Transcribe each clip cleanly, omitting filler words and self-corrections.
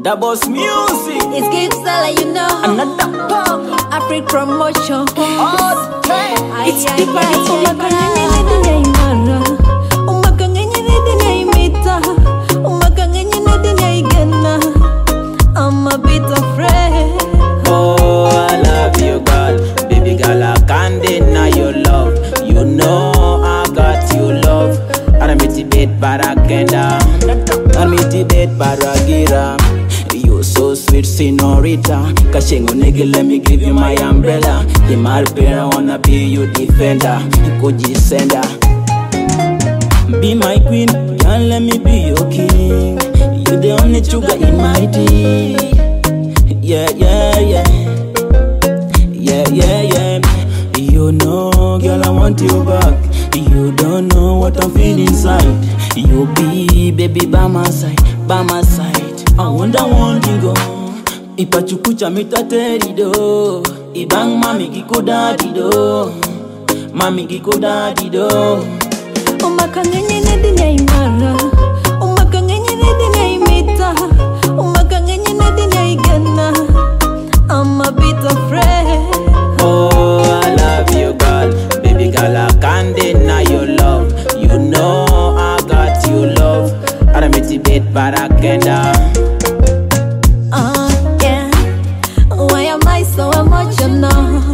Boss music. It's Gipsala, you know. Another pop. Afrik promotion. Okay. It's deeper. I'm a bit afraid. Oh, I love you, girl. Baby girl, I can't deny your love. You know I got you, love. Aramiti barakenda. Aramiti baragira. You so sweet, senorita. Kashengo nigga, let me give you my umbrella. In my pair, I wanna be your defender. Koji sender. Be my queen, girl, let me be your king. You the only sugar in my tea. Yeah, yeah, yeah. Yeah, yeah, yeah. You know, girl, I want you back. You don't know what I'm feeling inside. You be, baby, by my side, by my side. I wonder one thing go. Ipachukucha mitateri do. Ibang mami giko daddy do. Mami giko daddy do. Umakangenye nedinya imara. Umakangenye nedinya imita. Umakangenye nedinya igana. I'm a bit afraid. Oh, I love you, girl. Baby girl, I can't deny your love. You know I got you, love. Aramiti barakenda. Yeah. Why am I so emotional?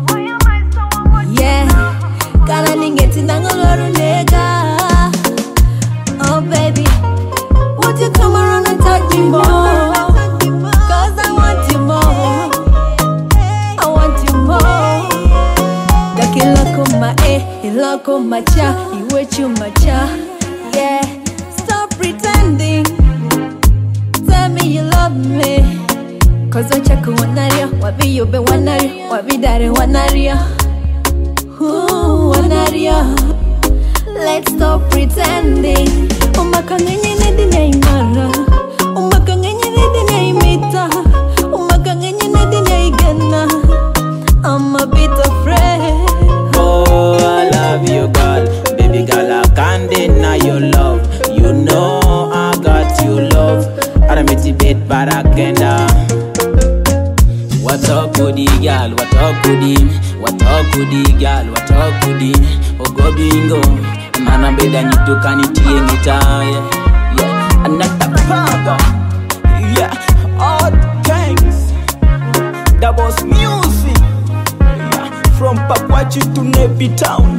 Yeah. Kala ningeti nangoloru nega. Oh baby, won't you come around and touch me more? Cause I want you more. I want you more. Dakilako ma ilako macha, iwe chumacha. Yeah. Stop pretending. Tell me you love me. Cause wachaku wanaria, wabi yobe wanaria, wabi dare wanaria. Ooh, wanaria. Let's stop pretending. Umakangenye nedinya imara. Umakangenye nedinya imita. Umakangenye nedinya igana. I'm a bit afraid. Oh, I love you, girl. Baby girl, I can't deny your love. You know I got you, love. Aramiti barakenda. What up with the girl? What up with him? What up with the girl? What up with him? Ogo bingo. Mana beda nyitu kanitie ngitaye. Yeah, another paga. Yeah, all thanks. Boss music. Yeah, from Papuachi to Nepi Town.